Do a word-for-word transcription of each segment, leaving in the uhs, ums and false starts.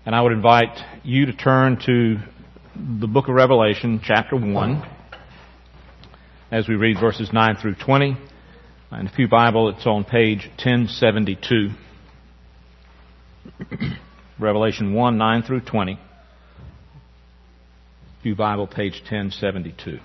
And I would invite you to turn to the book of Revelation, chapter one, as we read verses nine through twenty. And if you Bible, it's on page ten seventy-two. Revelation one, nine through twenty. If you Bible, page ten seventy-two.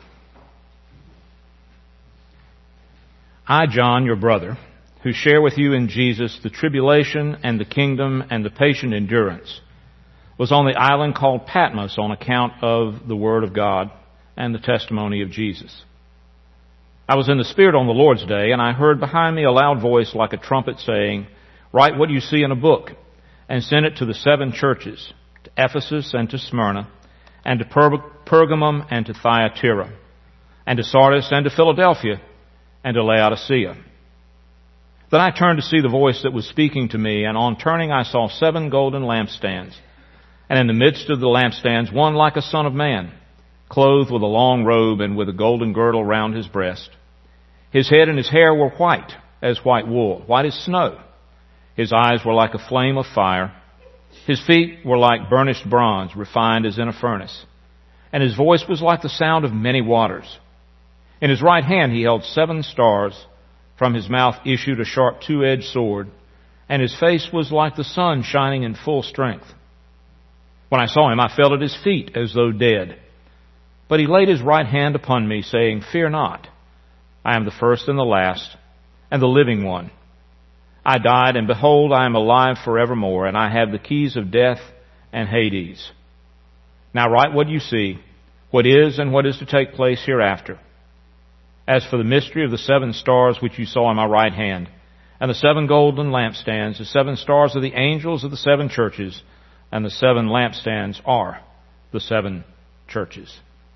I, John, your brother, who share with you in Jesus the tribulation and the kingdom and the patient endurance, was on the island called Patmos on account of the Word of God and the testimony of Jesus. I was in the Spirit on the Lord's day, and I heard behind me a loud voice like a trumpet saying, "Write what you see in a book, and send it to the seven churches, to Ephesus and to Smyrna, and to per- Pergamum and to Thyatira, and to Sardis and to Philadelphia, and to Laodicea." Then I turned to see the voice that was speaking to me, and on turning I saw seven golden lampstands. And in the midst of the lampstands, one like a son of man, clothed with a long robe and with a golden girdle round his breast. His head and his hair were white as white wool, white as snow. His eyes were like a flame of fire. His feet were like burnished bronze, refined as in a furnace. And his voice was like the sound of many waters. In his right hand he held seven stars. From his mouth issued a sharp two-edged sword, and his face was like the sun shining in full strength. When I saw him, I fell at his feet as though dead. But he laid his right hand upon me, saying, "Fear not. I am the first and the last, and the living one. I died, and behold, I am alive forevermore, and I have the keys of death and Hades. Now write what you see, what is and what is to take place hereafter. As for the mystery of the seven stars which you saw in my right hand, and the seven golden lampstands, the seven stars are the angels of the seven churches, and the seven lampstands are the seven churches."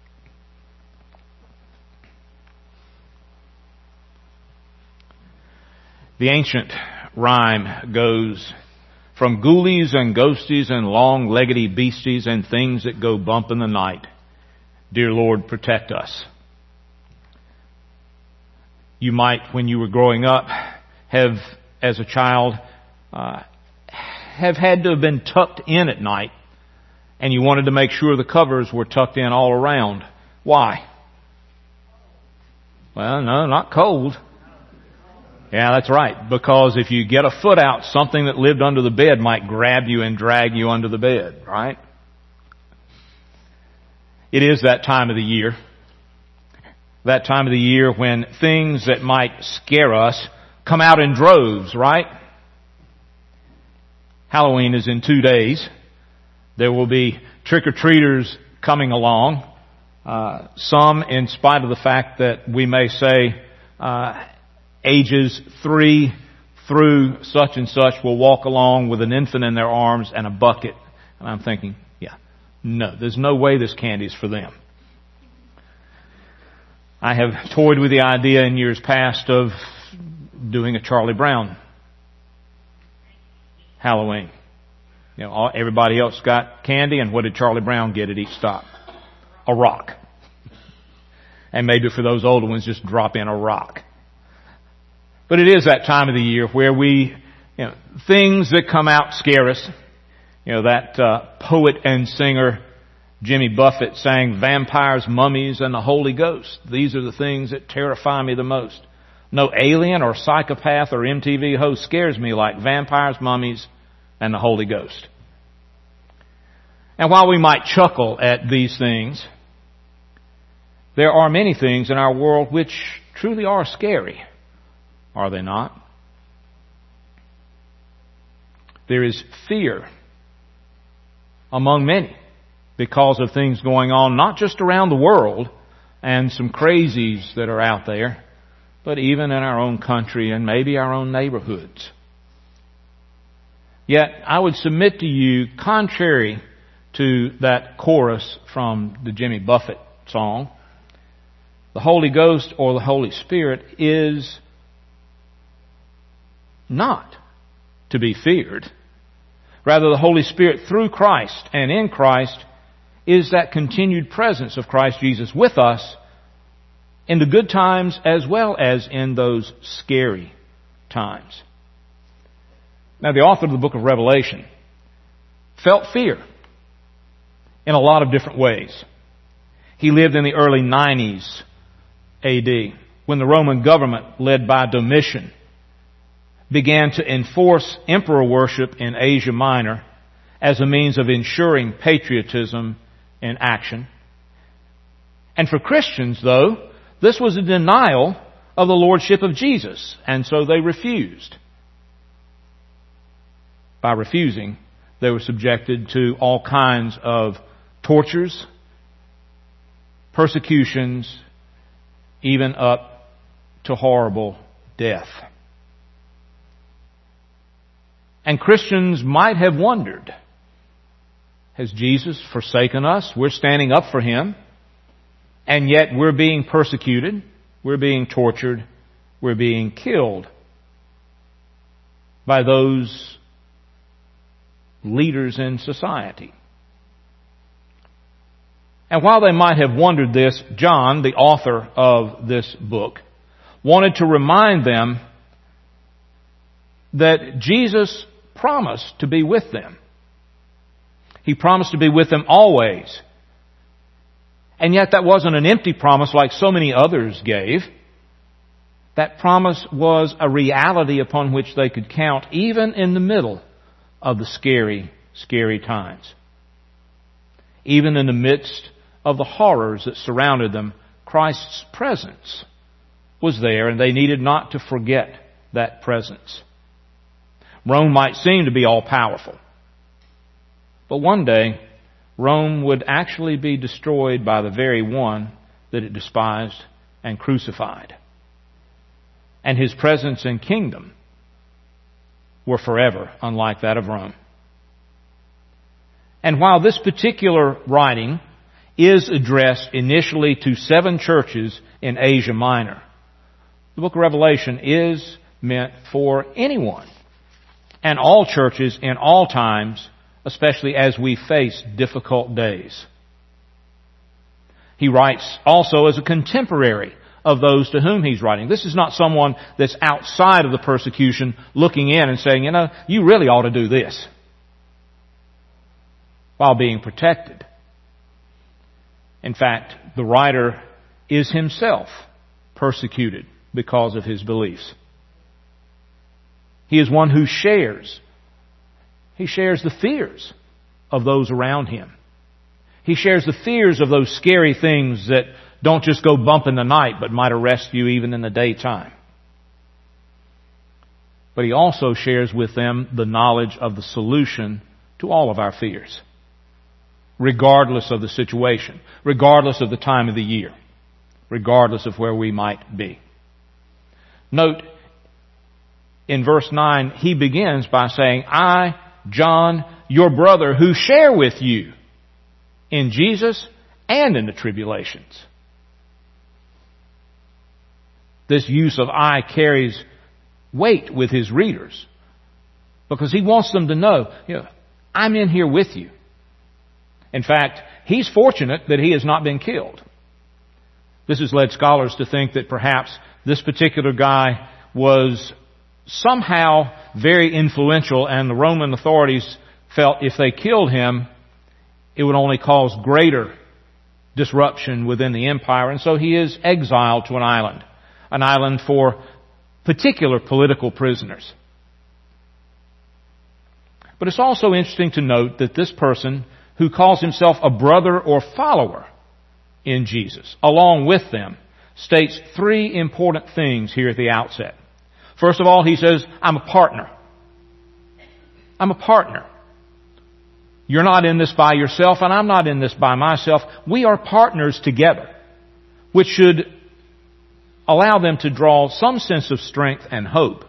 The ancient rhyme goes, "From ghoulies and ghosties and long-leggedy beasties and things that go bump in the night, dear Lord, protect us." You might, when you were growing up, have, as a child, uh, have had to have been tucked in at night, and you wanted to make sure the covers were tucked in all around. Why? Well, no, not cold. Yeah, that's right. Because if you get a foot out, something that lived under the bed might grab you and drag you under the bed, right? It is that time of the year. That time of the year when things that might scare us come out in droves, right? Halloween is in two days. There will be trick-or-treaters coming along. Uh, some, in spite of the fact that we may say uh, ages three through such and such, will walk along with an infant in their arms and a bucket. And I'm thinking, yeah, no, there's no way this candy's for them. I have toyed with the idea in years past of doing a Charlie Brown Halloween. You know, everybody else got candy, and what did Charlie Brown get at each stop? A rock. And maybe for those older ones, just drop in a rock. But it is that time of the year where we, you know, things that come out scare us. You know, that uh, poet and singer Jimmy Buffett sang, "Vampires, mummies, and the Holy Ghost. These are the things that terrify me the most. No alien or psychopath or M T V host scares me like vampires, mummies, and the Holy Ghost." And while we might chuckle at these things, there are many things in our world which truly are scary, are they not? There is fear among many because of things going on, not just around the world and some crazies that are out there, but even in our own country and maybe our own neighborhoods. Yet, I would submit to you, contrary to that chorus from the Jimmy Buffett song, the Holy Ghost or the Holy Spirit is not to be feared. Rather, the Holy Spirit through Christ and in Christ is that continued presence of Christ Jesus with us in the good times as well as in those scary times. Now, the author of the book of Revelation felt fear in a lot of different ways. He lived in the early nineties A D, when the Roman government, led by Domitian, began to enforce emperor worship in Asia Minor as a means of ensuring patriotism in action. And for Christians, though, this was a denial of the lordship of Jesus, and so they refused. By refusing, they were subjected to all kinds of tortures, persecutions, even up to horrible death. And Christians might have wondered, has Jesus forsaken us? We're standing up for Him, and yet we're being persecuted, we're being tortured, we're being killed by those leaders in society. And while they might have wondered this, John, the author of this book, wanted to remind them that Jesus promised to be with them. He promised to be with them always. And yet that wasn't an empty promise like so many others gave. That promise was a reality upon which they could count even in the middle of the scary, scary times. Even in the midst of the horrors that surrounded them, Christ's presence was there, and they needed not to forget that presence. Rome might seem to be all-powerful, but one day Rome would actually be destroyed by the very one that it despised and crucified. And His presence and kingdom were forever unlike that of Rome. And while this particular writing is addressed initially to seven churches in Asia Minor, the book of Revelation is meant for anyone and all churches in all times, especially as we face difficult days. He writes also as a contemporary of those to whom he's writing. This is not someone that's outside of the persecution looking in and saying, you know, you really ought to do this, while being protected. In fact, the writer is himself persecuted because of his beliefs. He is one who shares. He shares the fears of those around him. He shares the fears of those scary things that don't just go bump in the night, but might arrest you even in the daytime. But he also shares with them the knowledge of the solution to all of our fears, regardless of the situation, regardless of the time of the year, regardless of where we might be. Note, in verse nine, he begins by saying, I, John, your brother, who share with you in Jesus and in the tribulations. This use of I carries weight with his readers, because he wants them to know, you know, I'm in here with you. In fact, he's fortunate that he has not been killed. This has led scholars to think that perhaps this particular guy was somehow very influential, and the Roman authorities felt if they killed him, it would only cause greater disruption within the empire, and so he is exiled to an island, an island for particular political prisoners. But it's also interesting to note that this person who calls himself a brother or follower in Jesus, along with them, states three important things here at the outset. First of all, he says, I'm a partner. I'm a partner. You're not in this by yourself, and I'm not in this by myself. We are partners together, which should allow them to draw some sense of strength and hope.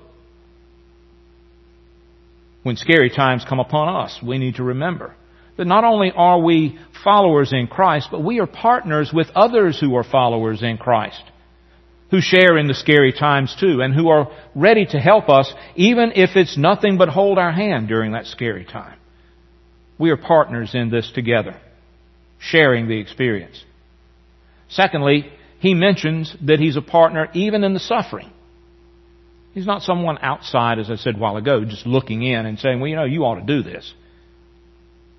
When scary times come upon us, we need to remember that not only are we followers in Christ, but we are partners with others who are followers in Christ, who share in the scary times too, and who are ready to help us, even if it's nothing but hold our hand during that scary time. We are partners in this together, sharing the experience. Secondly, he mentions that he's a partner even in the suffering. He's not someone outside, as I said a while ago, just looking in and saying, well, you know, you ought to do this.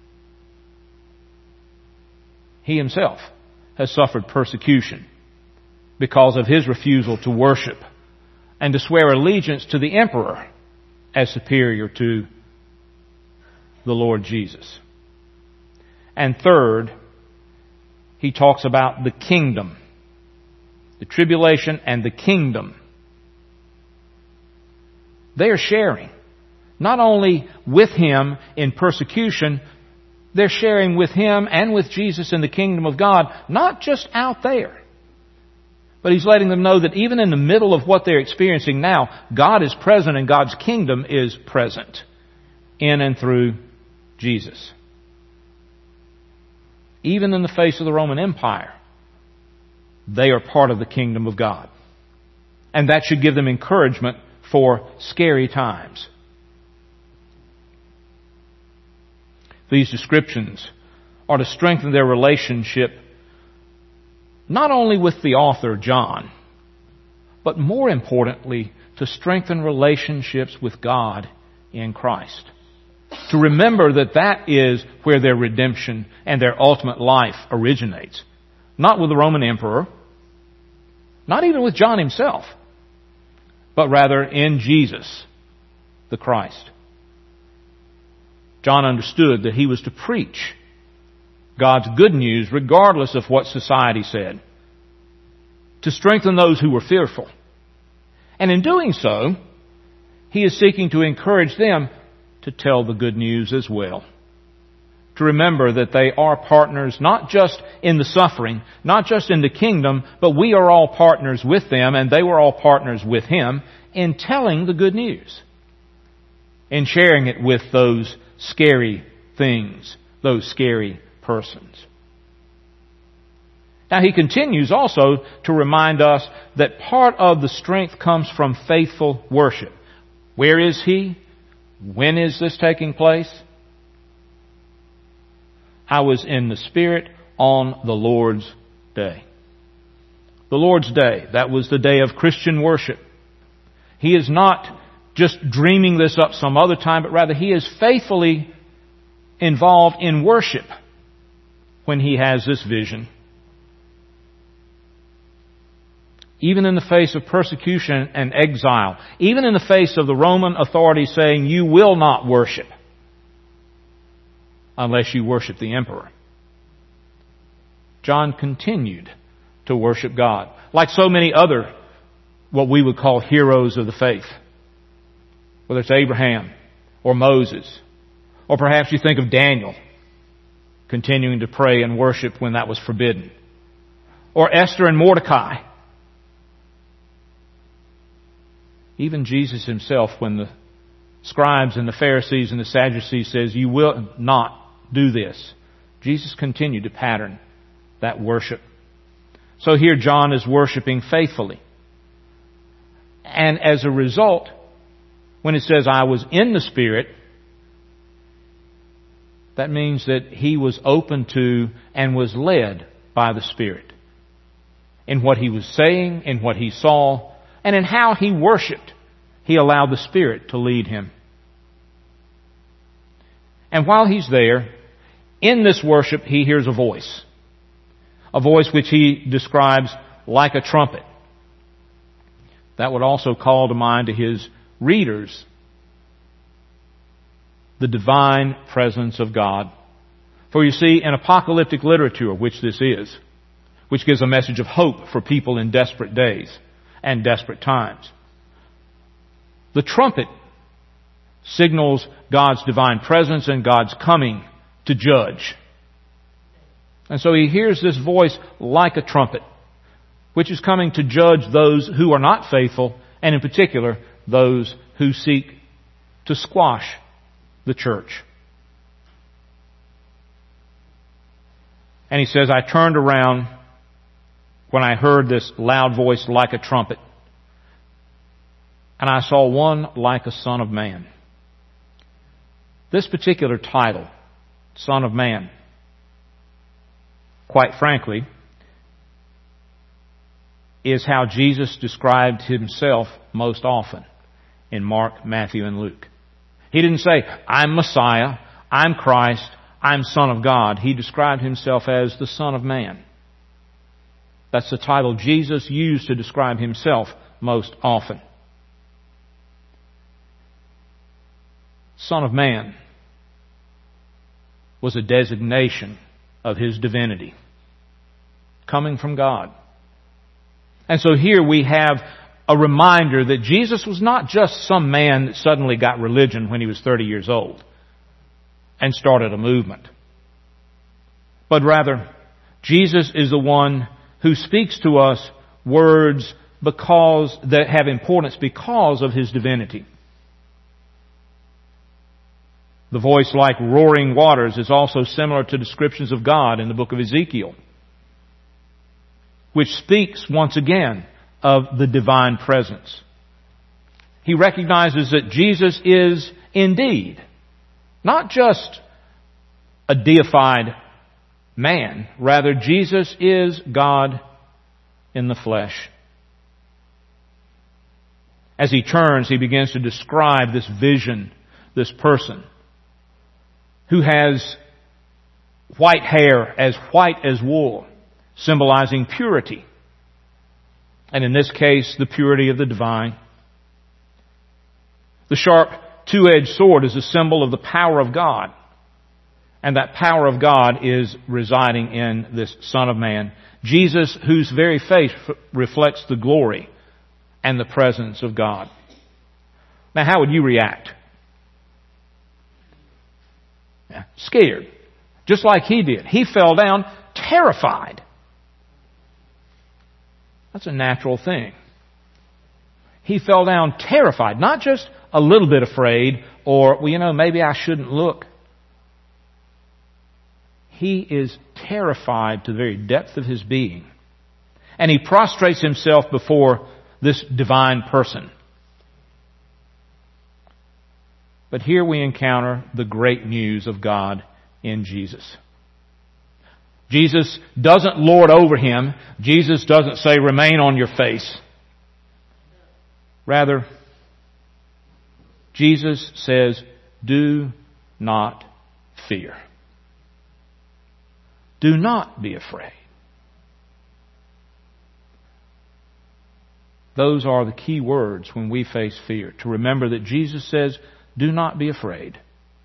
he himself has suffered persecution because of his refusal to worship and to swear allegiance to the emperor as superior to the Lord Jesus. And third, he talks about the kingdom, the tribulation and the kingdom. They are sharing not only with him in persecution, they're sharing with him and with Jesus in the kingdom of God, not just out there. But he's letting them know that even in the middle of what they're experiencing now, God is present and God's kingdom is present in and through Jesus. Even in the face of the Roman Empire, they are part of the kingdom of God. And that should give them encouragement for scary times. These descriptions are to strengthen their relationship not only with the author, John, but more importantly, to strengthen relationships with God in Christ. To remember that that is where their redemption and their ultimate life originates. Not with the Roman emperor, not even with John himself, but rather in Jesus, the Christ. John understood that he was to preach God's good news regardless of what society said, to strengthen those who were fearful. And in doing so, he is seeking to encourage them to tell the good news as well. To remember that they are partners not just in the suffering, not just in the kingdom, but we are all partners with them, and they were all partners with him in telling the good news, in sharing it with those scary things, those scary persons. Now he continues also to remind us that part of the strength comes from faithful worship. Where is he? When is this taking place? I was in the Spirit on the Lord's day. The Lord's day, that was the day of Christian worship. He is not just dreaming this up some other time, but rather he is faithfully involved in worship when he has this vision. Even in the face of persecution and exile, even in the face of the Roman authorities saying, you will not worship unless you worship the emperor, John continued to worship God, like so many other what we would call heroes of the faith. Whether it's Abraham or Moses, or perhaps you think of Daniel continuing to pray and worship when that was forbidden, or Esther and Mordecai. Even Jesus himself, when the scribes and the Pharisees and the Sadducees says, you will not do this, Jesus continued to pattern that worship. So here John is worshiping faithfully. And as a result, when it says, I was in the Spirit, that means that he was open to and was led by the Spirit in what he was saying, in what he saw, and in how he worshiped. He allowed the Spirit to lead him. And while he's there, in this worship, he hears a voice. A voice which he describes like a trumpet. That would also call to mind to his readers the divine presence of God. For you see, in apocalyptic literature, which this is, which gives a message of hope for people in desperate days and desperate times, the trumpet signals God's divine presence and God's coming to judge. And so he hears this voice like a trumpet, which is coming to judge those who are not faithful, and in particular, those who seek to squash the church. And he says, I turned around when I heard this loud voice like a trumpet, and I saw one like a son of man. This particular title, Son of Man, quite frankly, is how Jesus described himself most often in Mark, Matthew, and Luke. He didn't say, I'm Messiah, I'm Christ, I'm Son of God, He described Himself as the Son of Man. That's the title Jesus used to describe Himself most often. Son of Man was a designation of His divinity, coming from God. And so here we have a reminder that Jesus was not just some man that suddenly got religion when He was thirty years old and started a movement. But rather, Jesus is the one who speaks to us words because that have importance because of His divinity. The voice like roaring waters is also similar to descriptions of God in the book of Ezekiel, which speaks once again of the divine presence. He recognizes that Jesus is indeed not just a deified man, rather Jesus is God in the flesh. As He turns, He begins to describe this vision, this person who has white hair as white as wool, symbolizing purity. And in this case, the purity of the divine. The sharp two-edged sword is a symbol of the power of God. And that power of God is residing in this Son of Man, Jesus, whose very face reflects the glory and the presence of God. Now, how would you react? Yeah, scared. Just like He did. He fell down terrified. That's a natural thing. He fell down terrified, not just a little bit afraid or, well, you know, maybe I shouldn't look. He is terrified to the very depth of his being. And he prostrates himself before this divine person. But here we encounter the great news of God in Jesus. Jesus doesn't lord over him. Jesus doesn't say, remain on your face. Rather, Jesus says, do not fear. Do not be afraid. Those are the key words when we face fear. To remember that Jesus says, do not be afraid.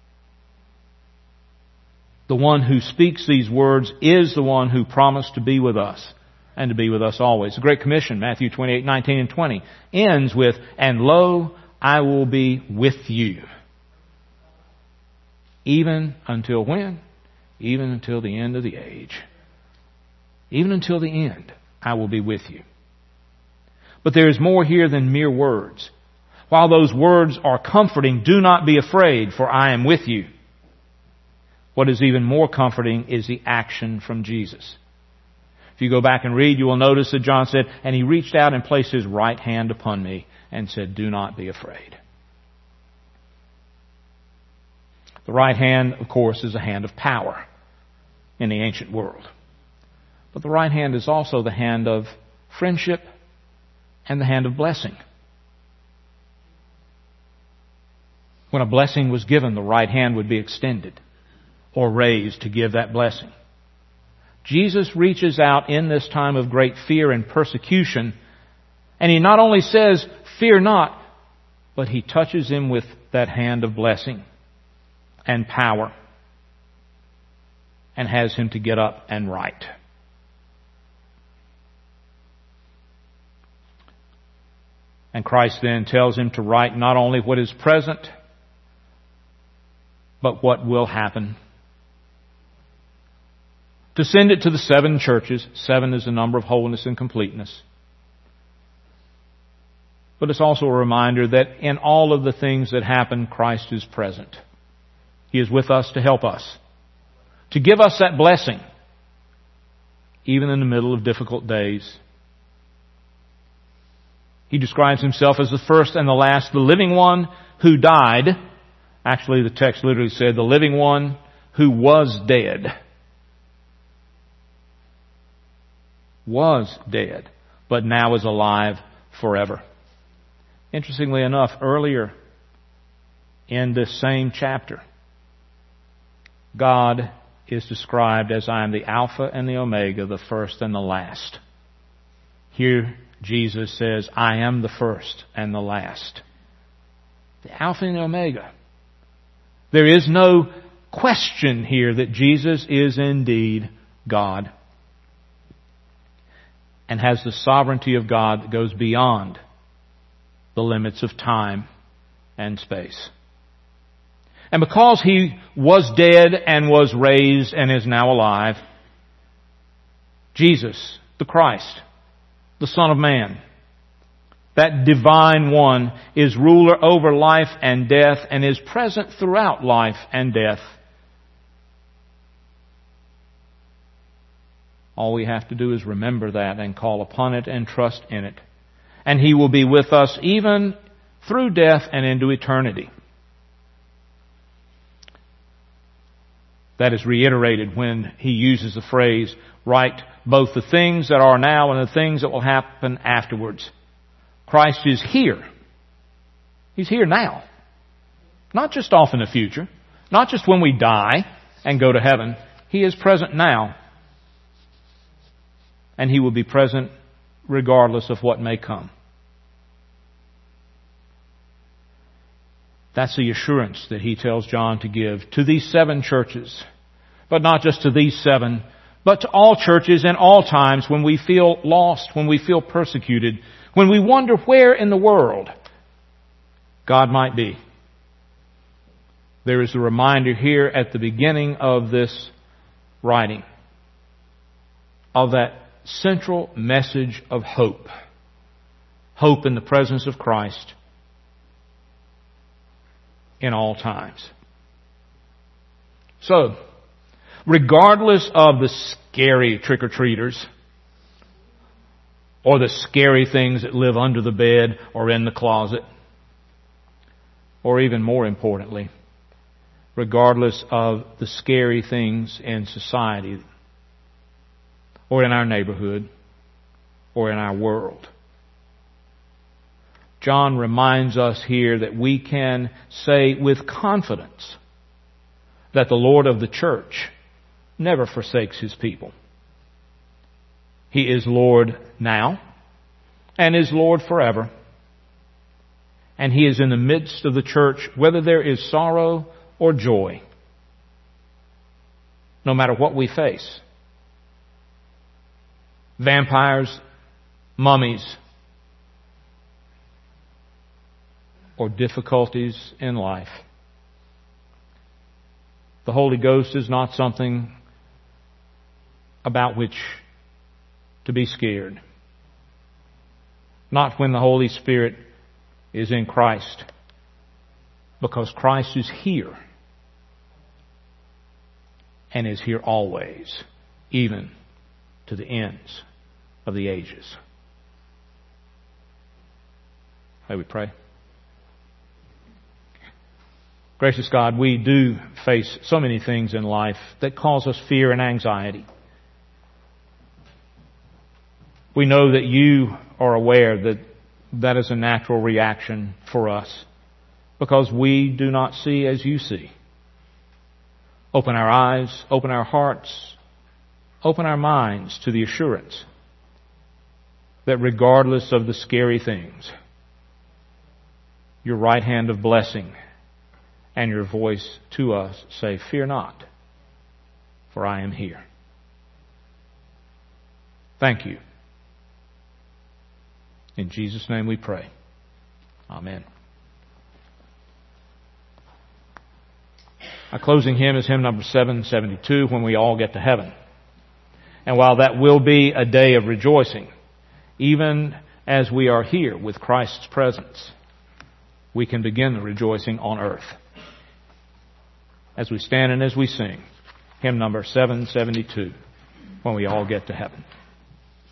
The one who speaks these words is the one who promised to be with us and to be with us always. The Great Commission, Matthew twenty-eight, nineteen and twenty, ends with, and lo, I will be with you. Even until when? Even until the end of the age. Even until the end, I will be with you. But there is more here than mere words. While those words are comforting, do not be afraid, for I am with you. What is even more comforting is the action from Jesus. If you go back and read, you will notice that John said, and He reached out and placed His right hand upon me and said, do not be afraid. The right hand, of course, is a hand of power in the ancient world. But the right hand is also the hand of friendship and the hand of blessing. When a blessing was given, the right hand would be extended or raised to give that blessing. Jesus reaches out in this time of great fear and persecution, and He not only says, fear not, but He touches him with that hand of blessing and power and has him to get up and write. And Christ then tells him to write not only what is present, but what will happen. To send it to the seven churches. Seven is the number of wholeness and completeness. But it's also a reminder that in all of the things that happen, Christ is present. He is with us to help us, to give us that blessing, even in the middle of difficult days. He describes Himself as the first and the last, the living one who died. Actually, the text literally said, the living one who was dead. Was dead, but now is alive forever. Interestingly enough, earlier in this same chapter, God is described as I am the Alpha and the Omega, the first and the last. Here Jesus says, I am the first and the last. The Alpha and the Omega. There is no question here that Jesus is indeed God and has the sovereignty of God that goes beyond the limits of time and space. And because He was dead and was raised and is now alive, Jesus, the Christ, the Son of Man, that divine one, is ruler over life and death and is present throughout life and death. All we have to do is remember that and call upon it and trust in it. And He will be with us even through death and into eternity. That is reiterated when He uses the phrase, write both the things that are now and the things that will happen afterwards. Christ is here. He's here now. Not just off in the future. Not just when we die and go to heaven. He is present now. And He will be present regardless of what may come. That's the assurance that he tells John to give to these seven churches. But not just to these seven, but to all churches and all times when we feel lost, when we feel persecuted, when we wonder where in the world God might be. There is a reminder here at the beginning of this writing of that central message of hope. Hope in the presence of Christ in all times. So, regardless of the scary trick-or-treaters or the scary things that live under the bed or in the closet, or even more importantly, regardless of the scary things in society or in our neighborhood or in our world, John reminds us here that we can say with confidence that the Lord of the church never forsakes His people. He is Lord now and is Lord forever. And He is in the midst of the church whether there is sorrow or joy, no matter what we face. Vampires, mummies, or difficulties in life. The Holy Ghost is not something about which to be scared. Not when the Holy Spirit is in Christ, because Christ is here and is here always, even to the ends of the ages. May we pray. Gracious God, we do face so many things in life that cause us fear and anxiety. We know that You are aware that that is a natural reaction for us because we do not see as You see. Open our eyes, open our hearts, open our minds to the assurance that regardless of the scary things, Your right hand of blessing and Your voice to us say, fear not, for I am here. Thank You. In Jesus' name we pray. Amen. Our closing hymn is hymn number seven seventy-two, When We All Get to Heaven. And while that will be a day of rejoicing, even as we are here with Christ's presence, we can begin the rejoicing on earth. As we stand and as we sing, hymn number seven seventy-two, When We All Get to Heaven.